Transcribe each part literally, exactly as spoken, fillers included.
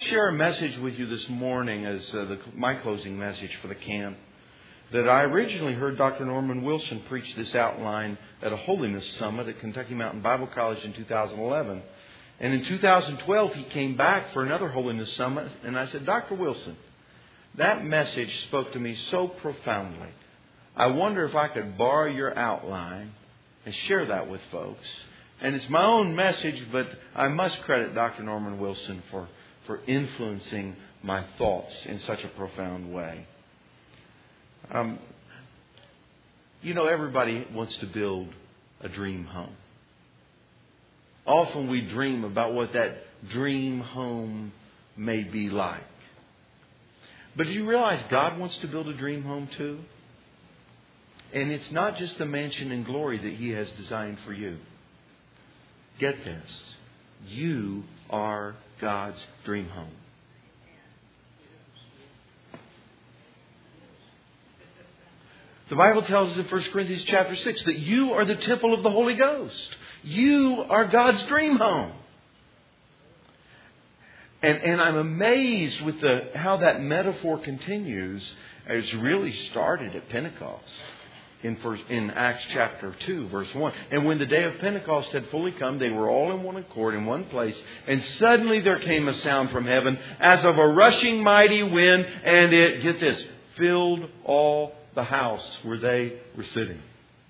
Share a message with you this morning as uh, the, my closing message for the camp that I originally heard Doctor Norman Wilson preach this outline at a Holiness Summit at Kentucky Mountain Bible College in two thousand eleven. And in two thousand twelve, he came back for another Holiness Summit. And I said, Doctor Wilson, that message spoke to me so profoundly. I wonder if I could borrow your outline and share that with folks. And it's my own message, but I must credit Doctor Norman Wilson for, for influencing my thoughts in such a profound way. Um, you know, everybody wants to build a dream home. Often we dream about what that dream home may be like. But do you realize God wants to build a dream home too? And it's not just the mansion in glory that He has designed for you. Get this. You are God's dream home. The Bible tells us in First Corinthians chapter six that you are the temple of the Holy Ghost. You are God's dream home. And, and I'm amazed with the how that metaphor continues. It's really started at Pentecost in, first, in Acts chapter two, verse one. And when the day of Pentecost had fully come, they were all in one accord in one place. And suddenly there came a sound from heaven as of a rushing mighty wind. And it, get this, filled all the house where they were sitting.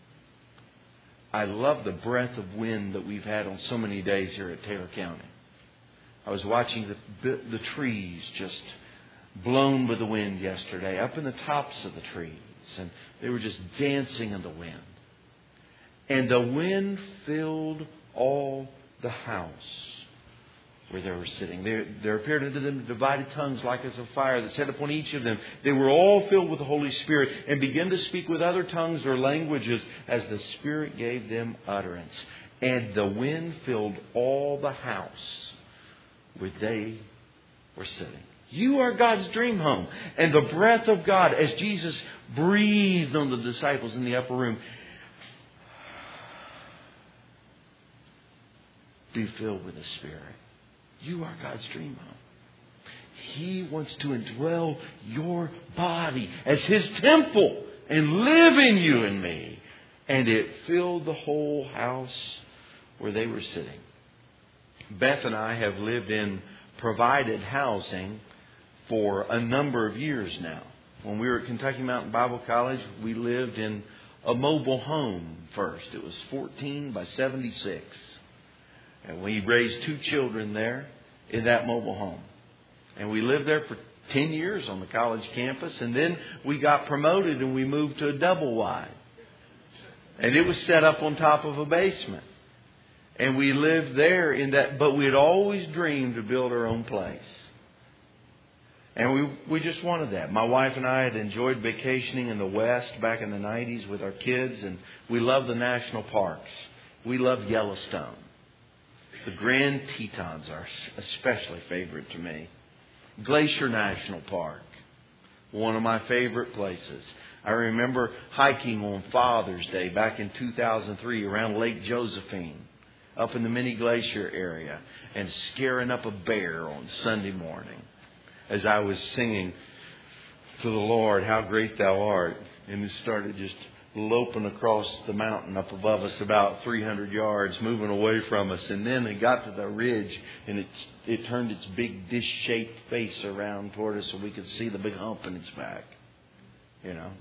I love the breath of wind that we've had on so many days here at Taylor County. I was watching the, the trees just blown by the wind yesterday, up in the tops of the trees. And they were just dancing in the wind. And the wind filled all the house where they were sitting. There, there appeared unto them divided tongues like as of fire that set upon each of them. They were all filled with the Holy Spirit and began to speak with other tongues or languages as the Spirit gave them utterance. And the wind filled all the house where they were sitting. You are God's dream home. And the breath of God, as Jesus breathed on the disciples in the upper room, be filled with the Spirit. You are God's dream home. He wants to indwell your body as His temple and live in you and me. And it filled the whole house where they were sitting. Beth and I have lived in provided housing for a number of years now. When we were at Kentucky Mountain Bible College, we lived in a mobile home first. It was fourteen by seventy-six. And we raised two children there in that mobile home. And we lived there for ten years on the college campus. And then we got promoted and we moved to a double wide. And it was set up on top of a basement. And we lived there in that, but we had always dreamed to build our own place. And we we just wanted that. My wife and I had enjoyed vacationing in the West back in the nineties with our kids. And we loved the national parks. We loved Yellowstone. The Grand Tetons are especially favorite to me. Glacier National Park, one of my favorite places. I remember hiking on Father's Day back in two thousand three around Lake Josephine, up in the Mini Glacier area, and scaring up a bear on Sunday morning as I was singing to the Lord, "How Great Thou Art." And it started just loping across the mountain up above us about three hundred yards, moving away from us. And then it got to the ridge and it, it turned its big dish-shaped face around toward us so we could see the big hump in its back. You know.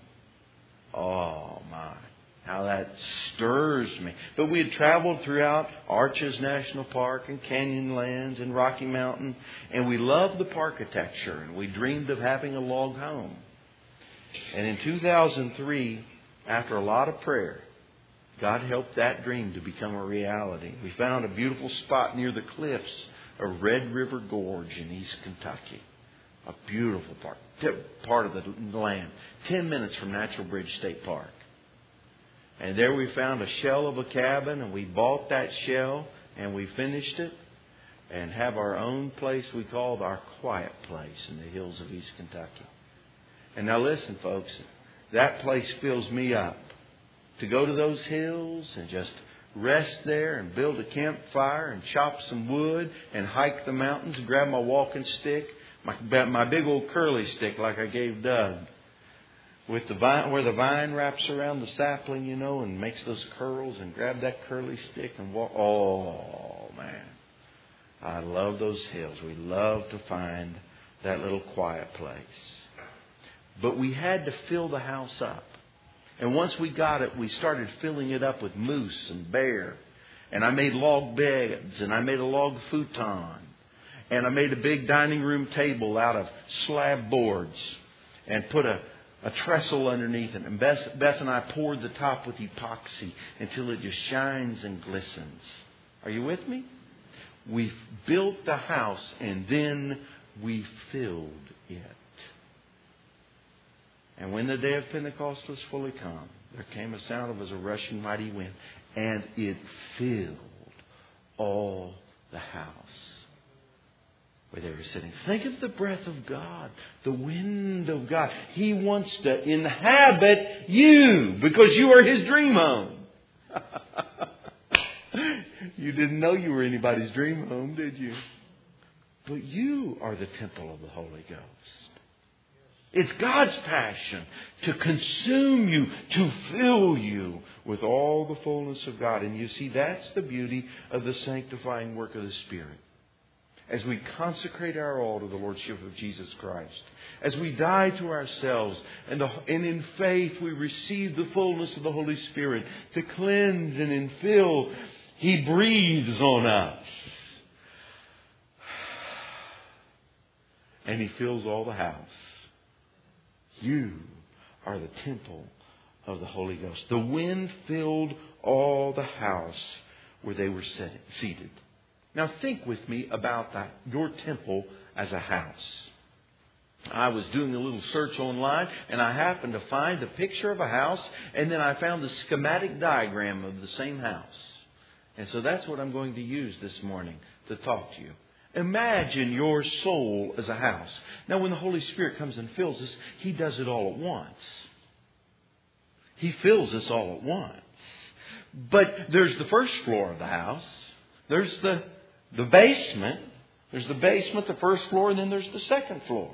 Oh, my. How that stirs me. But we had traveled throughout Arches National Park and Canyonlands and Rocky Mountain. And we loved the parkitecture. And we dreamed of having a log home. And in two thousand three, after a lot of prayer, God helped that dream to become a reality. We found a beautiful spot near the cliffs of Red River Gorge in East Kentucky. A beautiful part, part of the land. Ten minutes from Natural Bridge State Park. And there we found a shell of a cabin, and we bought that shell, and we finished it, and have our own place we called our quiet place in the hills of East Kentucky. And now listen, folks, that place fills me up. To go to those hills and just rest there and build a campfire and chop some wood and hike the mountains and grab my walking stick, my, my big old curly stick like I gave Doug, with the vine, where the vine wraps around the sapling, you know, and makes those curls, and grab that curly stick and walk. Oh, man. I love those hills. We love to find that little quiet place. But we had to fill the house up. And once we got it, we started filling it up with moose and bear. And I made log beds, and I made a log futon. And I made a big dining room table out of slab boards and put a, a trestle underneath it. And Bess, Bess and I poured the top with epoxy until it just shines and glistens. Are you with me? We built the house, and then we filled it. And when the day of Pentecost was fully come, there came a sound of as a rushing mighty wind, and it filled all the house where they were sitting. Think of the breath of God, the wind of God. He wants to inhabit you because you are His dream home. You didn't know you were anybody's dream home, did you? But you are the temple of the Holy Ghost. It's God's passion to consume you, to fill you with all the fullness of God. And you see, that's the beauty of the sanctifying work of the Spirit. As we consecrate our all to the Lordship of Jesus Christ, as we die to ourselves, and, the, and in faith we receive the fullness of the Holy Spirit to cleanse and infill, He breathes on us. And He fills all the house. You are the temple of the Holy Ghost. The wind filled all the house where they were seated. Now think with me about that, your temple as a house. I was doing a little search online, and I happened to find a picture of a house, and then I found the schematic diagram of the same house. And so that's what I'm going to use this morning to talk to you. Imagine your soul as a house. Now, when the Holy Spirit comes and fills us, He does it all at once. He fills us all at once. But there's the first floor of the house. There's the, the basement. There's the basement, the first floor, and then there's the second floor.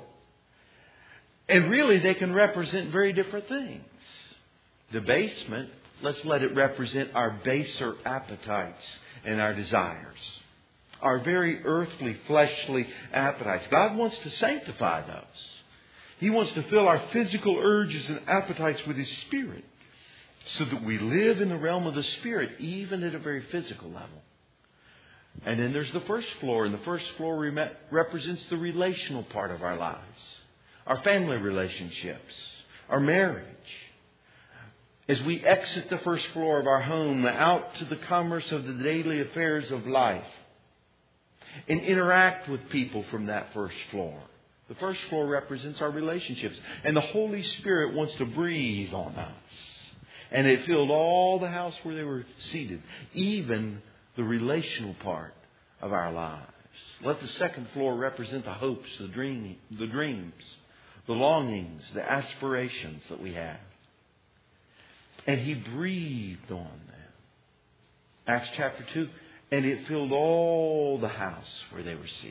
And really, they can represent very different things. The basement, let's let it represent our baser appetites and our desires. Our very earthly, fleshly appetites. God wants to sanctify those. He wants to fill our physical urges and appetites with His Spirit, so that we live in the realm of the Spirit, even at a very physical level. And then there's the first floor. And the first floor re- represents the relational part of our lives. Our family relationships. Our marriage. As we exit the first floor of our home out to the commerce of the daily affairs of life, and interact with people from that first floor. The first floor represents our relationships. And the Holy Spirit wants to breathe on us. And it filled all the house where they were seated. Even the relational part of our lives. Let the second floor represent the hopes, the dream, the dreams, the longings, the aspirations that we have. And He breathed on them. Acts chapter two. And it filled all the house where they were seated.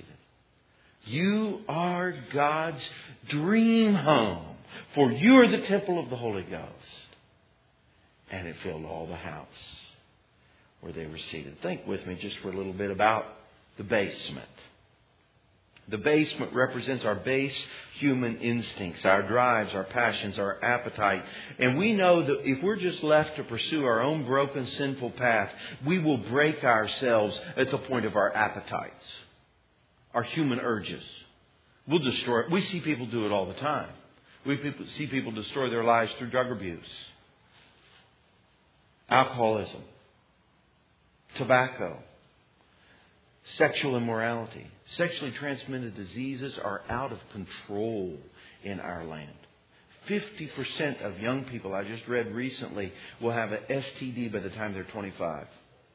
You are God's dream home. For you are the temple of the Holy Ghost. And it filled all the house where they were seated. Think with me just for a little bit about the basement. The basement represents our base human instincts, our drives, our passions, our appetite. And we know that if we're just left to pursue our own broken, sinful path, we will break ourselves at the point of our appetites, our human urges. We'll destroy it. We see people do it all the time. We see people destroy their lives through drug abuse, alcoholism, tobacco, sexual immorality. Sexually transmitted diseases are out of control in our land. fifty percent of young people, I just read recently, will have an S T D by the time they're twenty-five.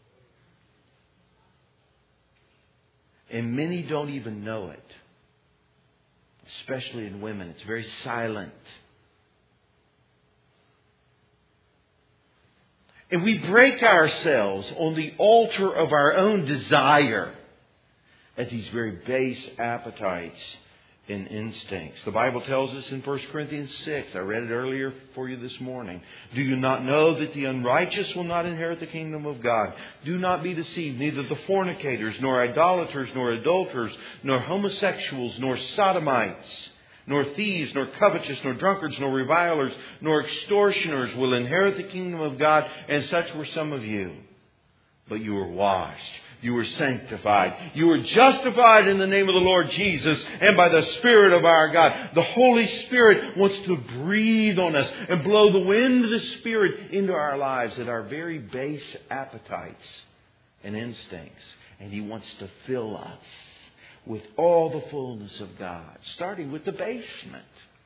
And many don't even know it. Especially in women. It's very silent. And we break ourselves on the altar of our own desire at these very base appetites and instincts. The Bible tells us in First Corinthians six, I read it earlier for you this morning, do you not know that the unrighteous will not inherit the kingdom of God? Do not be deceived, neither the fornicators, nor idolaters, nor adulterers, nor homosexuals, nor sodomites, nor thieves, nor covetous, nor drunkards, nor revilers, nor extortioners will inherit the kingdom of God, and such were some of you. But you were washed. You were sanctified. You were justified in the name of the Lord Jesus and by the Spirit of our God. The Holy Spirit wants to breathe on us and blow the wind of the Spirit into our lives at our very base appetites and instincts. And He wants to fill us with all the fullness of God, starting with the basement.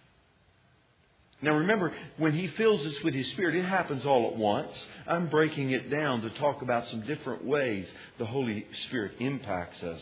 Now remember, when He fills us with His Spirit, it happens all at once. I'm breaking it down to talk about some different ways the Holy Spirit impacts us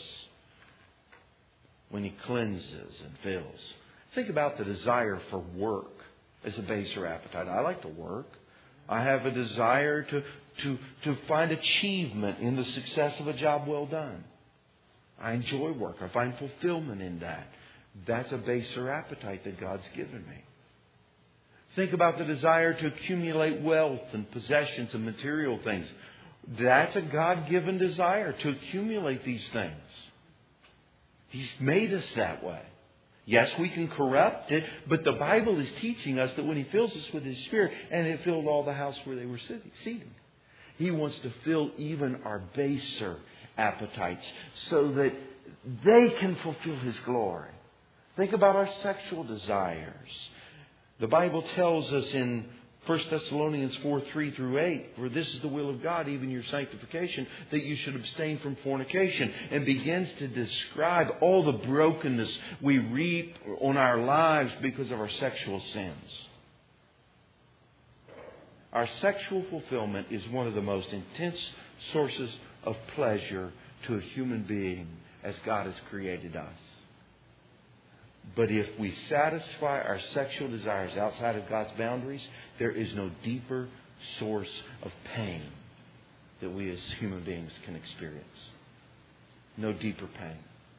when He cleanses and fills. Think about the desire for work as a baser appetite. I like to work. I have a desire to, to, to find achievement in the success of a job well done. I enjoy work. I find fulfillment in that. That's a baser appetite that God's given me. Think about the desire to accumulate wealth and possessions and material things. That's a God-given desire to accumulate these things. He's made us that way. Yes, we can corrupt it, but the Bible is teaching us that when He fills us with His Spirit, and it filled all the house where they were sitting, seating, He wants to fill even our baser appetites so that they can fulfill His glory. Think about our sexual desires. The Bible tells us in First Thessalonians four, three through eight, for this is the will of God, even your sanctification, that you should abstain from fornication, and begins to describe all the brokenness we reap on our lives because of our sexual sins. Our sexual fulfillment is one of the most intense sources of pleasure to a human being as God has created us. But if we satisfy our sexual desires outside of God's boundaries, there is no deeper source of pain that we as human beings can experience. No deeper pain.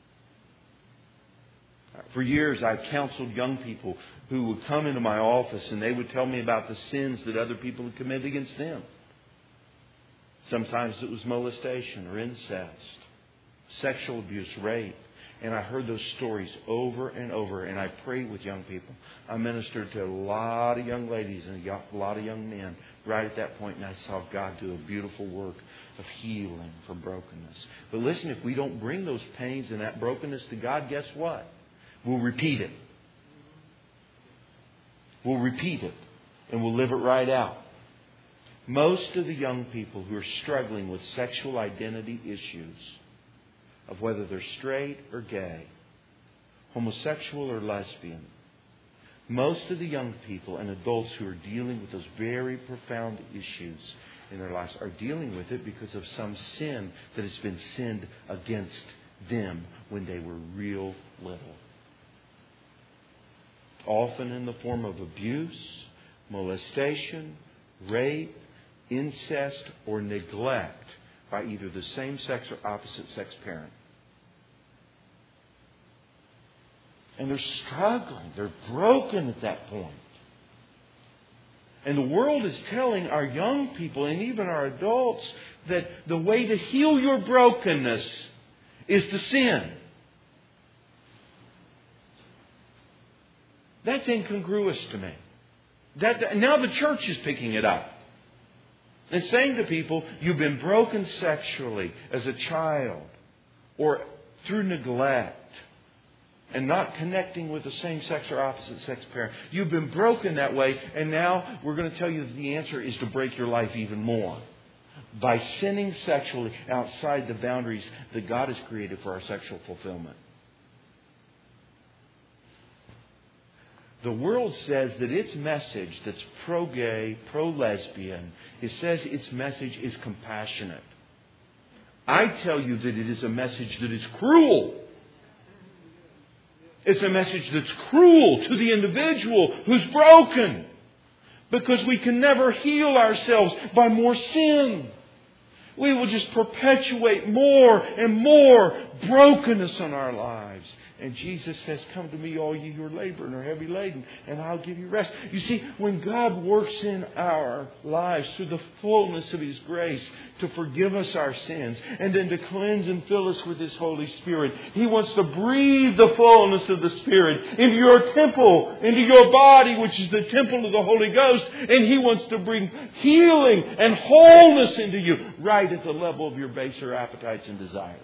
For years, I've counseled young people who would come into my office and they would tell me about the sins that other people had committed against them. Sometimes it was molestation or incest, sexual abuse, rape. And I heard those stories over and over. And I prayed with young people. I ministered to a lot of young ladies and a lot of young men right at that point. And I saw God do a beautiful work of healing for brokenness. But listen, if we don't bring those pains and that brokenness to God, guess what? We'll repeat it. We'll repeat it. And we'll live it right out. Most of the young people who are struggling with sexual identity issues, of whether they're straight or gay, homosexual or lesbian, most of the young people and adults who are dealing with those very profound issues in their lives are dealing with it because of some sin that has been sinned against them when they were real little. Often in the form of abuse, molestation, rape, incest, or neglect by either the same sex or opposite sex parent. And they're struggling. They're broken at that point. And the world is telling our young people and even our adults that the way to heal your brokenness is to sin. That's incongruous to me. That, now the church is picking it up. And saying to people, you've been broken sexually as a child or through neglect and not connecting with the same sex or opposite sex parent. You've been broken that way, and now we're going to tell you that the answer is to break your life even more by sinning sexually outside the boundaries that God has created for our sexual fulfillment. The world says that its message that's pro-gay, pro-lesbian, it says its message is compassionate. I tell you that it is a message that is cruel. It's a message that's cruel to the individual who's broken. Because we can never heal ourselves by more sin. We will just perpetuate more and more brokenness in our lives. And Jesus says, come to me, all ye who are laboring or heavy laden, and I'll give you rest. You see, when God works in our lives through the fullness of His grace to forgive us our sins and then to cleanse and fill us with His Holy Spirit, He wants to breathe the fullness of the Spirit into your temple, into your body, which is the temple of the Holy Ghost. And He wants to bring healing and wholeness into you right at the level of your baser appetites and desires.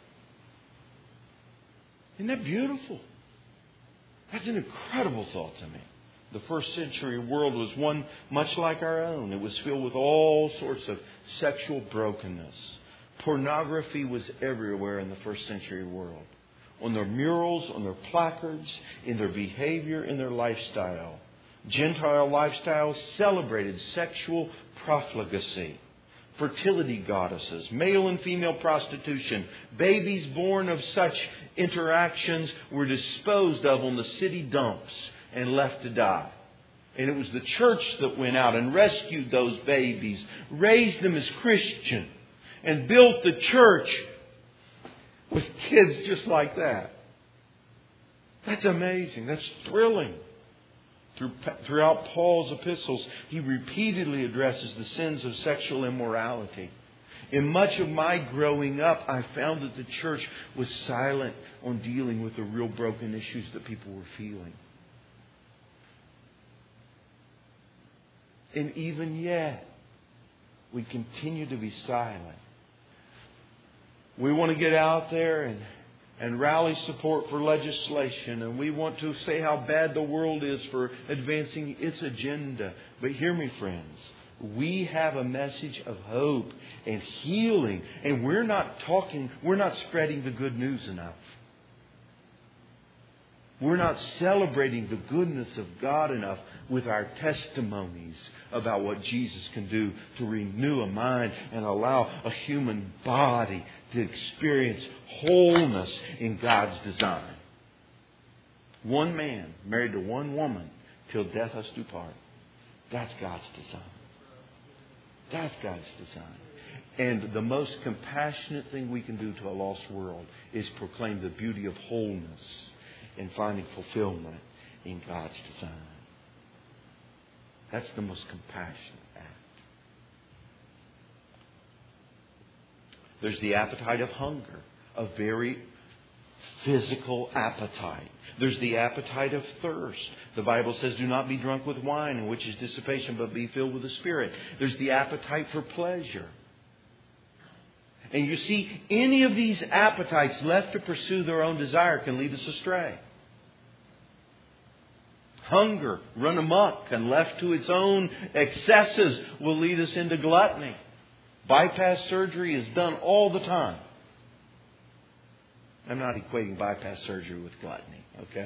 Isn't that beautiful? That's an incredible thought to me. The first century world was one much like our own. It was filled with all sorts of sexual brokenness. Pornography was everywhere in the first century world. On their murals, on their placards, in their behavior, in their lifestyle. Gentile lifestyles celebrated sexual profligacy. Fertility goddesses, male and female prostitution, babies born of such interactions were disposed of on the city dumps and left to die. And it was the church that went out and rescued those babies, raised them as Christian, and built the church with kids just like that. That's amazing. That's thrilling. Throughout Paul's epistles, he repeatedly addresses the sins of sexual immorality. In much of my growing up, I found that the church was silent on dealing with the real broken issues that people were feeling. And even yet, we continue to be silent. We want to get out there and and rally support for legislation. And we want to say how bad the world is for advancing its agenda. But hear me, friends. We have a message of hope and healing. And we're not talking, we're not spreading the good news enough. We're not celebrating the goodness of God enough with our testimonies about what Jesus can do to renew a mind and allow a human body to experience wholeness in God's design. One man married to one woman till death us do part. That's God's design. That's God's design. And the most compassionate thing we can do to a lost world is proclaim the beauty of wholeness and finding fulfillment in God's design. That's the most compassionate act. There's the appetite of hunger, a very physical appetite. There's the appetite of thirst. The Bible says, do not be drunk with wine, in which is dissipation, but be filled with the Spirit. There's the appetite for pleasure. And you see, any of these appetites left to pursue their own desire can lead us astray. Hunger, run amok, and left to its own excesses will lead us into gluttony. Bypass surgery is done all the time. I'm not equating bypass surgery with gluttony, okay?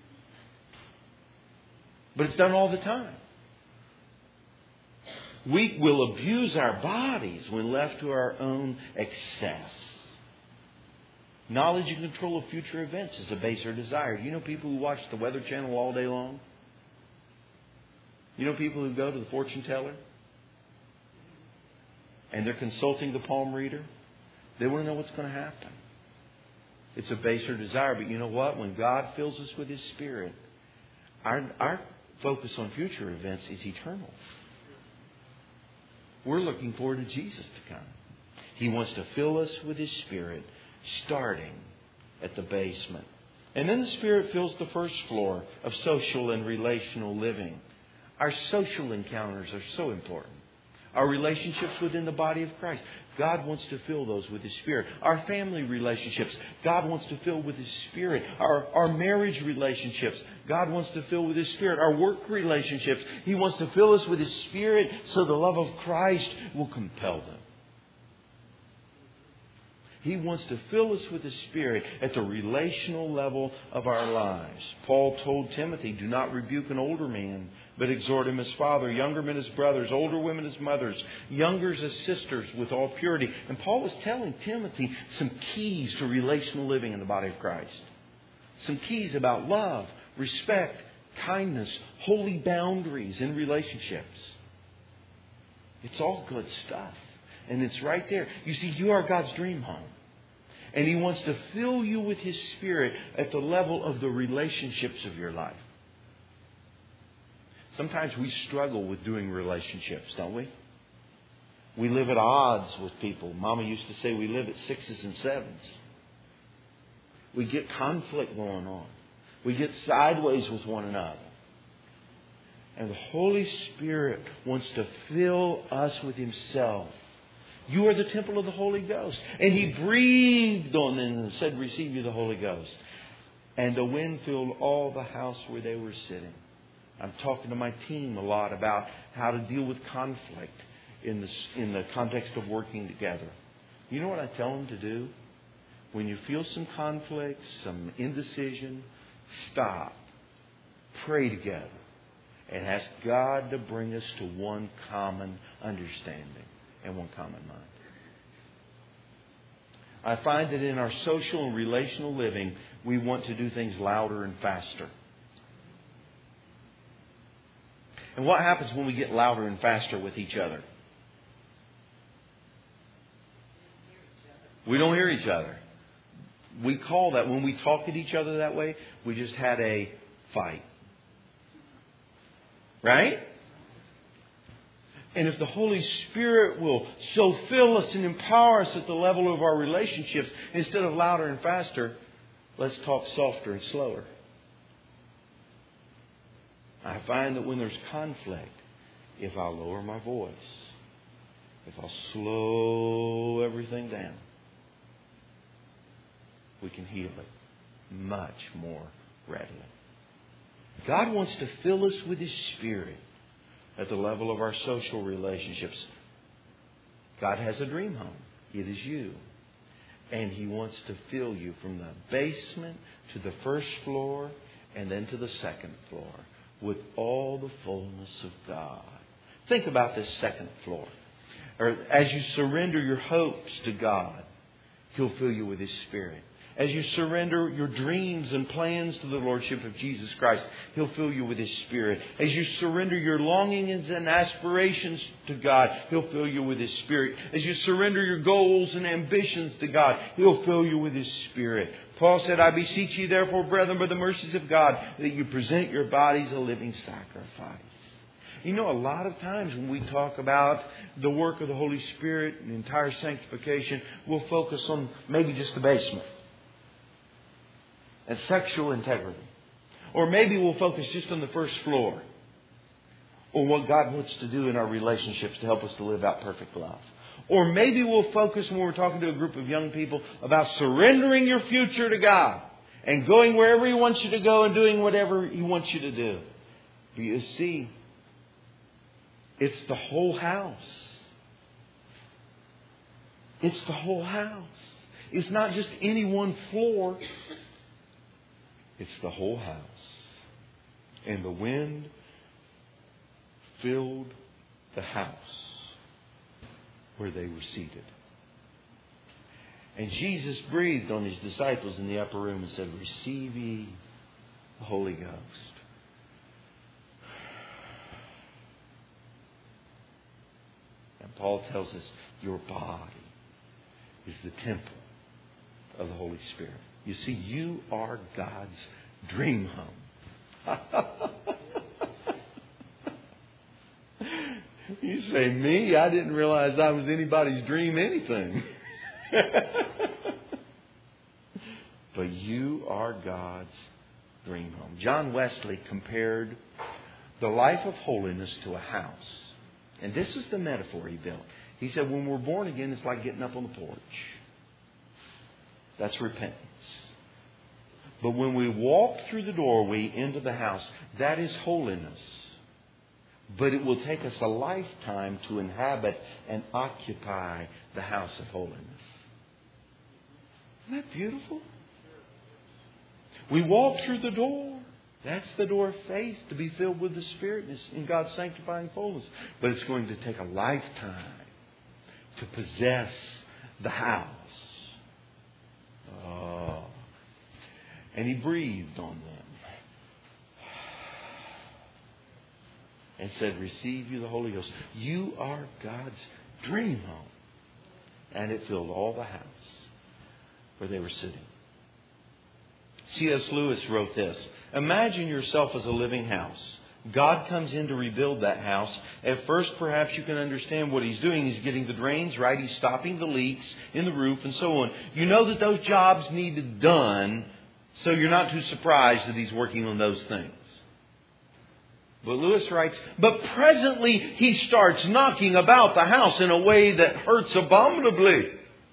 But it's done all the time. We will abuse our bodies when left to our own excess. Knowledge and control of future events is a baser desire. You know people who watch the Weather Channel all day long? You know people who go to the fortune teller? And they're consulting the palm reader? They want to know what's going to happen. It's a baser desire. But you know what? When God fills us with His Spirit, our, our focus on future events is eternal. We're looking forward to Jesus to come. He wants to fill us with His Spirit, starting at the basement. And then the Spirit fills the first floor of social and relational living. Our social encounters are so important. Our relationships within the body of Christ. God wants to fill those with His Spirit. Our family relationships. God wants to fill with His Spirit. Our, our marriage relationships. God wants to fill with His Spirit. Our work relationships. He wants to fill us with His Spirit so the love of Christ will compel them. He wants to fill us with His Spirit at the relational level of our lives. Paul told Timothy, do not rebuke an older man, but exhort him as father, younger men as brothers, older women as mothers, youngers as sisters with all purity. And Paul was telling Timothy some keys to relational living in the body of Christ. Some keys about love, respect, kindness, holy boundaries in relationships. It's all good stuff. And it's right there. You see, you are God's dream home. And He wants to fill you with His Spirit at the level of the relationships of your life. Sometimes we struggle with doing relationships, don't we? We live at odds with people. Mama used to say we live at sixes and sevens. We get conflict going on. We get sideways with one another. And the Holy Spirit wants to fill us with Himself. You are the temple of the Holy Ghost. And He breathed on them and said, receive you the Holy Ghost. And the wind filled all the house where they were sitting. I'm talking to my team a lot about how to deal with conflict in the, in the context of working together. You know what I tell them to do? When you feel some conflict, some indecision, stop. Pray together. And ask God to bring us to one common understanding and one common mind. I find that in our social and relational living, we want to do things louder and faster. And what happens when we get louder and faster with each other? We don't hear each other. We call that, when we talk at each other that way, we just had a fight. Right? And if the Holy Spirit will so fill us and empower us at the level of our relationships, instead of louder and faster, let's talk softer and slower. I find that when there's conflict, if I lower my voice, if I'll slow everything down, we can heal it much more readily. God wants to fill us with His Spirit at the level of our social relationships. God has a dream home. It is you. And He wants to fill you from the basement to the first floor and then to the second floor with all the fullness of God. Think about this second floor. Or as you surrender your hopes to God, He'll fill you with His Spirit. As you surrender your dreams and plans to the Lordship of Jesus Christ, He'll fill you with His Spirit. As you surrender your longings and aspirations to God, He'll fill you with His Spirit. As you surrender your goals and ambitions to God, He'll fill you with His Spirit. Paul said, I beseech you therefore, brethren, by the mercies of God, that you present your bodies a living sacrifice. You know, a lot of times when we talk about the work of the Holy Spirit and entire sanctification, we'll focus on maybe just the basement and sexual integrity. Or maybe we'll focus just on the first floor, on what God wants to do in our relationships to help us to live out perfect love. Or maybe we'll focus when we're talking to a group of young people about surrendering your future to God and going wherever He wants you to go and doing whatever He wants you to do. But you see, it's the whole house. It's the whole house. It's not just any one floor. It's the whole house. And the wind filled the house where they were seated. And Jesus breathed on His disciples in the upper room and said, receive ye the Holy Ghost. And Paul tells us your body is the temple of the Holy Spirit. You see, you are God's dream home. You say, me? I didn't realize I was anybody's dream anything. But you are God's dream home. John Wesley compared the life of holiness to a house. And this is the metaphor he built. He said, when we're born again, it's like getting up on the porch. That's repentance. But when we walk through the doorway into the house, that is holiness. But it will take us a lifetime to inhabit and occupy the house of holiness. Isn't that beautiful? We walk through the door. That's the door of faith, to be filled with the Spirit in God's sanctifying fullness. But it's going to take a lifetime to possess the house. Oh. And He breathed on them. and said, receive you the Holy Ghost. You are God's dream home. And it filled all the house where they were sitting. C S Lewis wrote this. Imagine yourself as a living house. God comes in to rebuild that house. At first, perhaps you can understand what He's doing. He's getting the drains right. He's stopping the leaks in the roof and so on. You know that those jobs needed done, so you're not too surprised that He's working on those things. But Lewis writes, but presently He starts knocking about the house in a way that hurts abominably.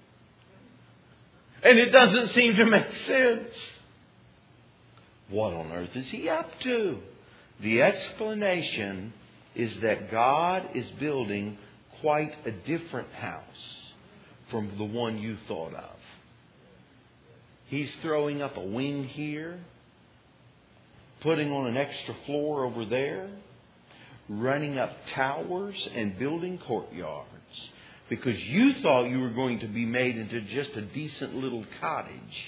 And it doesn't seem to make sense. What on earth is He up to? The explanation is that God is building quite a different house from the one you thought of. He's throwing up a wing here, putting on an extra floor over there, running up towers and building courtyards. Because you thought you were going to be made into just a decent little cottage.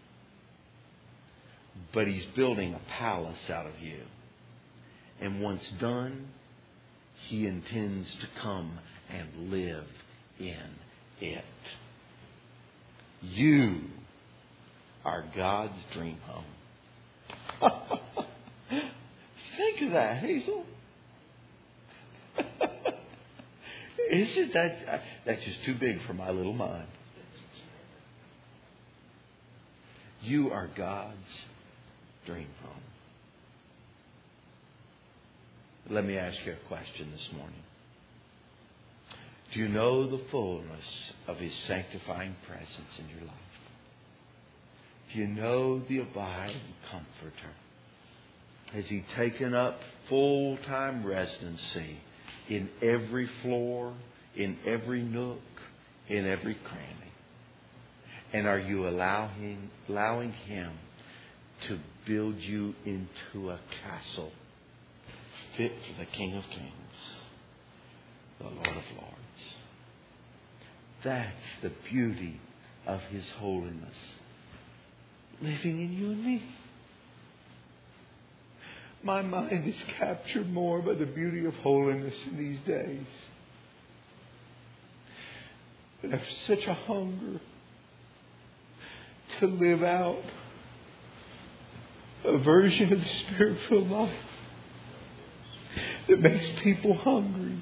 But He's building a palace out of you. And once done, He intends to come and live in it. You are God's dream home. Think of that, Hazel. Isn't that... That's just too big for my little mind. You are God's dream home. Let me ask you a question this morning. Do you know the fullness of His sanctifying presence in your life? Do you know the abiding Comforter? Has He taken up full-time residency in every floor, in every nook, in every cranny? And are you allowing, allowing Him to build you into a castle fit for the King of Kings, the Lord of Lords? That's the beauty of His holiness living in you and me. My mind is captured more by the beauty of holiness in these days. But I have such a hunger to live out a version of the Spirit-filled life that makes people hungry.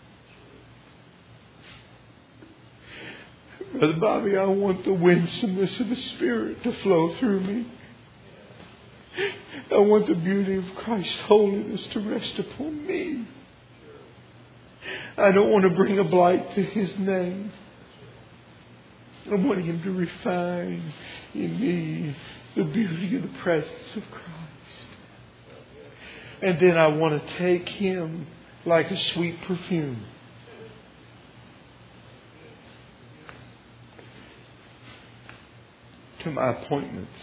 Brother Bobby, I want the winsomeness of the Spirit to flow through me. I want the beauty of Christ's holiness to rest upon me. I don't want to bring a blight to His name. I want Him to refine in me the beauty of the presence of Christ. And then I want to take Him like a sweet perfume. To my appointments.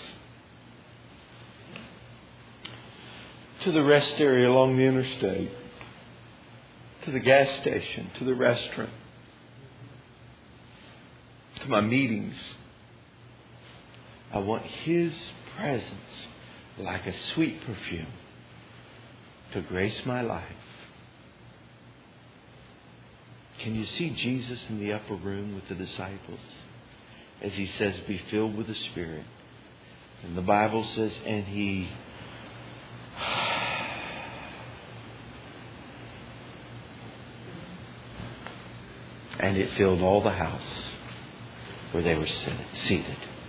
To the rest area along the interstate. To the gas station. To the restaurant. To my meetings. I want His presence like a sweet perfume to grace my life. Can you see Jesus in the upper room with the disciples? As He says, be filled with the Spirit. And the Bible says, and He and it filled all the house where they were seated.